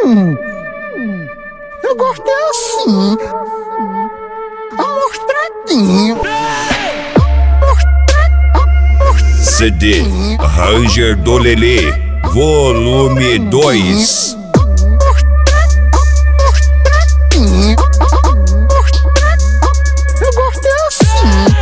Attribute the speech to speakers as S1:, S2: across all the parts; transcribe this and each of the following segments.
S1: Eu gosto é assim, amostradinho.
S2: CD Ranger do Lelê, volume 2.
S1: Eu gosto é assim.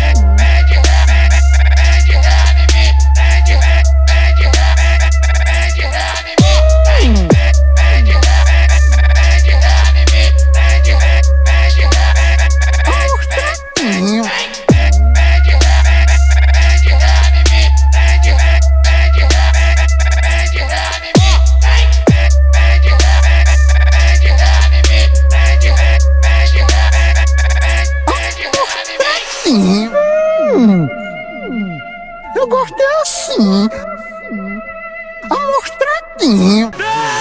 S1: Eu gosto é assim, amostradinho.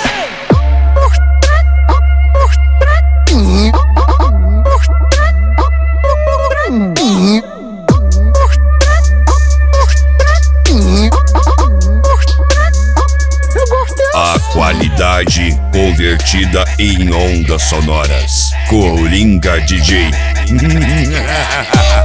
S2: A qualidade convertida em ondas sonoras. Coringa DJ.